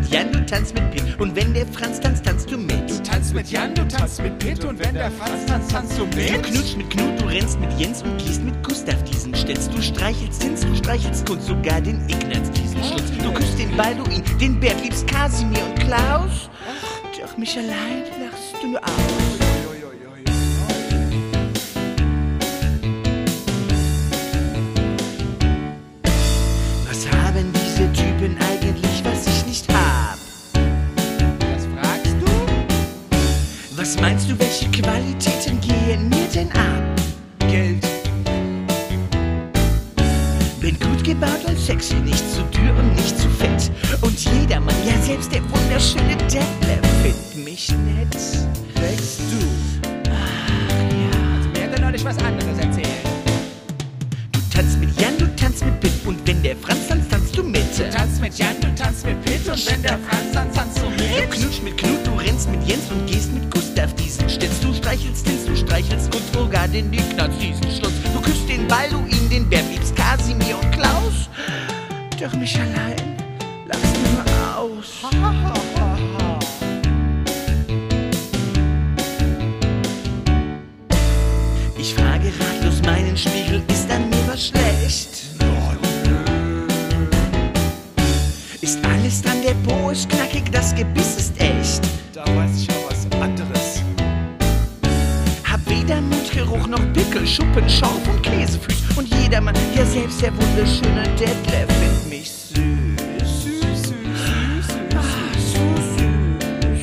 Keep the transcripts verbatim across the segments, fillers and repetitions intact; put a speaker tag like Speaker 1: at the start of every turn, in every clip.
Speaker 1: Jan, du tanzt mit Pitt. Und wenn der Franz tanzt, tanzt du mit.
Speaker 2: Du tanzt mit Jan, du tanzt mit Pitt. Und wenn der Franz tanzt, tanzt du mit.
Speaker 1: Du knutschst mit Knut, du rennst mit Jens und gehst mit Gustav diesen Stätz. Du streichelst Hinz, du streichelst Kunz, sogar den Ignaz diesen Schlutz. Du küsst den Balduin, den Bert, liebst Kasimir und Klaus. Doch mich allein lachst du nur aus. Was haben diese Typen eigentlich, was ich nicht hab?
Speaker 2: Das fragst du?
Speaker 1: Was meinst du, welche Qualitäten gehen mir denn ab?
Speaker 2: Geld.
Speaker 1: Bin gut gebaut und sexy, nicht zu dürr und nicht zu fett. Und jedermann, ja selbst der wunderschöne Detlef, findet mich nett.
Speaker 2: Denkst du?
Speaker 1: Ach ja.
Speaker 2: Also mir hat er neulich was anderes erzählt.
Speaker 1: Du tanzt mit Jan, du tanzt mit Pitt. Und wenn der Franz tanzt, tanzt du mit.
Speaker 2: Du tanzt mit Jan, du tanzt mit Pitt. Und wenn der Franz tanzt, tanzt du
Speaker 1: Du
Speaker 2: mit.
Speaker 1: knutschst mit Knut, du rennst mit Jens und gehst mit Gustav diesen Stitz. Du streichelst Hinz, du streichelst Kunz, sogar den Ignaz diesen Schlutz. Du küsst den Balduin, den Bert, liebst Kasimir und Klaus. Doch mich allein lachst du nur aus.
Speaker 2: Ha, ha, ha, ha.
Speaker 1: Ich frage ratlos meinen Spiegel, ist an mir was schlecht? Ist alles dran, der Po ist knackig, das Gebiss ist echt.
Speaker 2: Da weiß ich ja was anderes.
Speaker 1: Hab weder Mundgeruch noch Pickel, Schuppen, Schorf und Käsefüß. Und jedermann, ja selbst der wunderschöne Detlef, findet mich süß.
Speaker 2: Süß, süß, süß, süß.
Speaker 1: Ah, so süß.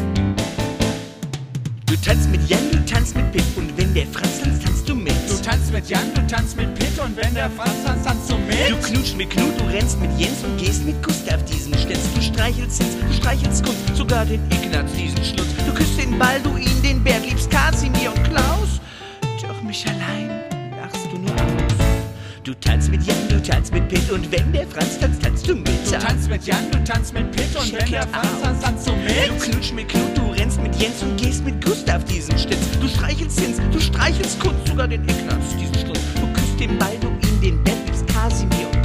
Speaker 1: Du tanzt mit Jan, du tanzt mit Pitt. Und wenn der Franz tanzt, tanzt du mit.
Speaker 2: Du tanzt mit Jan, du tanzt mit Pitt. Und wenn der Franz tanzt, tanzt du mit.
Speaker 1: Du knutschst mit Knut, du rennst mit Jens und gehst mit Gustav diesen Stitz. Du streichelst Hinz, du streichelst Kunz, sogar den Ignaz diesen Schlutz. Du küsst den Balduin, den Bert, liebst Kasimir und Klaus. Doch mich allein lachst du nur aus. Du tanzt mit Jan, du tanzt mit Pitt. Und wenn der Franz tanzt, tanzt du mit.
Speaker 2: Du tanzt mit Jan, du tanzt mit Pitt. Und
Speaker 1: Check
Speaker 2: wenn der
Speaker 1: it
Speaker 2: Franz
Speaker 1: out.
Speaker 2: tanzt, tanzt du
Speaker 1: Du
Speaker 2: mit.
Speaker 1: knutschst mit Knut, du rennst mit Jens und gehst mit Gustav diesen Stitz. Du streichelst Hinz, du streichelst Kunz, sogar den Ignaz diesen Schlutz. Du küsst den Balduin, den Bert, liebst Kasimir und